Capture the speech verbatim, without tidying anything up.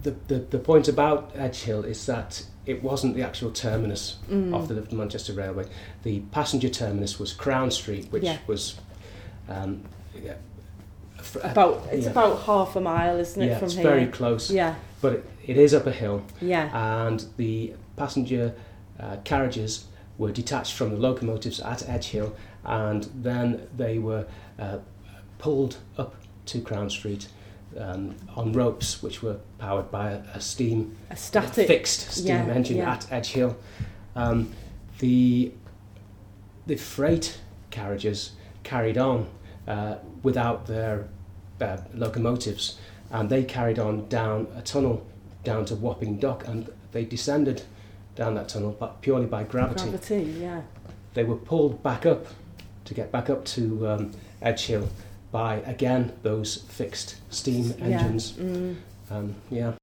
the, the, the point about Edgehill is that it wasn't the actual terminus Mm. of the Liverpool Manchester Railway. The passenger terminus was Crown Street, which Yeah. was um, yeah, fr- About it's yeah. about half a mile, isn't it, yeah, from it's here? very close, Yeah, but it, it is up a hill, yeah, and the passenger uh, carriages were detached from the locomotives at Edgehill, and then they were uh, pulled up to Crown Street um, on ropes, which were powered by a, a steam a static. fixed steam yeah, engine yeah. at Edgehill. Um, the the freight carriages carried on uh, without their uh, locomotives, and they carried on down a tunnel down to Wapping Dock, and they descended down that tunnel but purely by gravity. Gravity, yeah. They were pulled back up to get back up to um, Edgehill by, again, those fixed steam Yeah. engines. Mm. Um, yeah.